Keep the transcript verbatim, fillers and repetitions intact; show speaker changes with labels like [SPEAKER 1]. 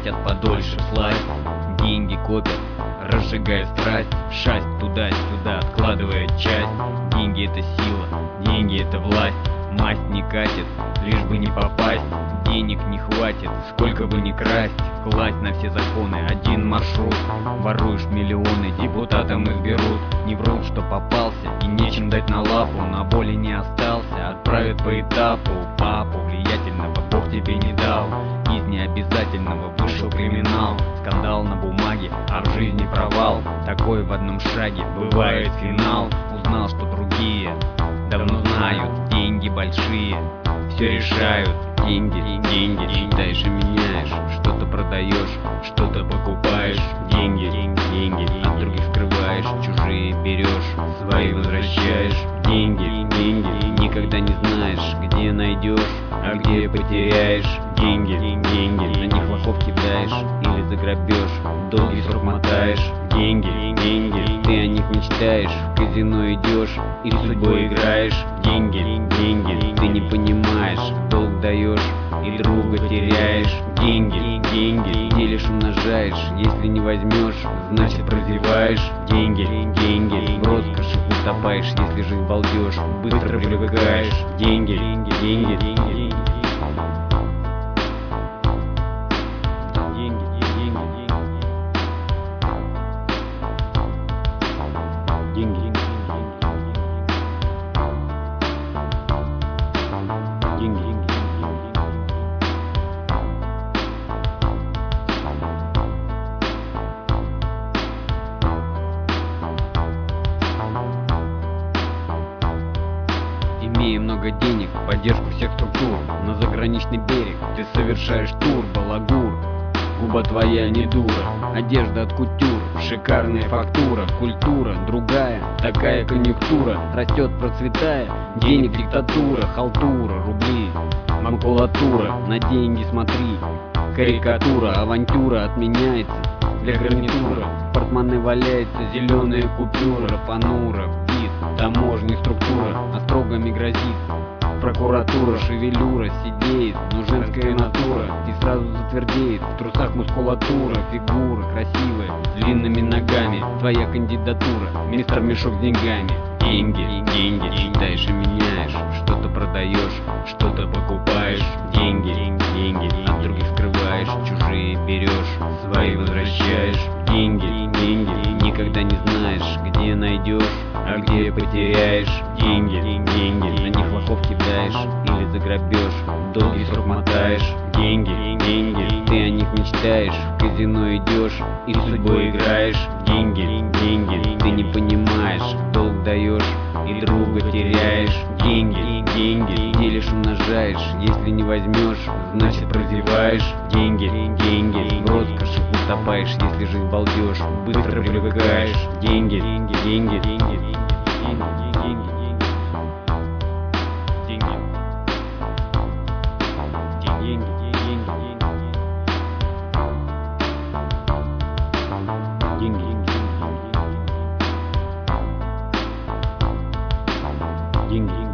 [SPEAKER 1] хотят подольше сласть. Деньги копят, разжигая страсть, шасть туда-сюда, откладывая часть. Деньги — это сила, деньги — это власть. Масть не катит, лишь бы не попасть. Денег не хватит, сколько бы ни красть. Класть на все законы один маршрут. Воруешь миллионы, депутатам их берут. Не врут, что попался и нечем дать на лапу. На боли не остался, отправят по этапу. Папу влиятельного Бог тебе не дал. Из необязательного вышел криминал. Скандал на бумаге, а в жизни провал. Такой в одном шаге бывает финал. Узнал, что другие давно знают, деньги большие все решают. Деньги, деньги, читаешь и меняешь. Что-то продаешь, что-то покупаешь. Деньги, деньги, от других скрываешь. Чужие берешь, свои возвращаешь. Деньги, деньги, никогда не знаешь, где найдешь, а где потеряешь. Деньги, деньги, на них лохов кидаешь или за грабеж долгий срок мотаешь. Деньги, деньги, ты о них мечтаешь, в казино идешь и судьбой играешь. Деньги, деньги, ты не понимаешь, долг даешь и друга теряешь. Деньги, деньги, делишь, умножаешь, если не возьмешь, значит прозеваешь. Деньги, деньги, в роскоши утопаешь, если жизнь балдеж, быстро привыкаешь. Деньги, деньги, деньги, деньги. Деньги, деньги, имея много денег, поддержку всех структур, на заграничный берег ты совершаешь тур, балагур. Губа твоя не дура, одежда от кутюр, шикарная фактура, культура другая, такая конъюнктура, растет процветая, денег диктатура, халтура, рубли, макулатура, на деньги смотри, карикатура, авантюра отменяется для гарнитура, в портмоне валяется зеленая купюра, понура, бит, таможня структура, острогами грозит. Прокуратура, шевелюра, сидеет, но женская натура и сразу затвердеет. В трусах мускулатура, фигура красивая, с длинными ногами. Твоя кандидатура, мистер Мешок с деньгами. Деньги, деньги, читаешь и меняешь. Что-то продаешь, что-то покупаешь. Деньги, деньги, от других скрываешь. Чужие берешь, свои возвращаешь. Деньги, деньги, никогда не знаешь, где найдешь, а где потеряешь. Деньги, деньги, на них лохов кидаешь или за грабеж долгий срок мотаешь. Деньги, деньги, ты о них мечтаешь, в казино идешь и судьбой играешь. Деньги, деньги, ты не понимаешь, долг даешь и друга теряешь. Деньги, деньги, делишь, умножаешь, если не возьмешь, значит прозеваешь. Деньги, деньги, в роскоши утопаешь, если жизнь балдеж, быстро привыкаешь. Деньги, деньги, деньги, деньги, деньги, деньги. Деньги, деньги, деньги, деньги, деньги, деньги, деньги.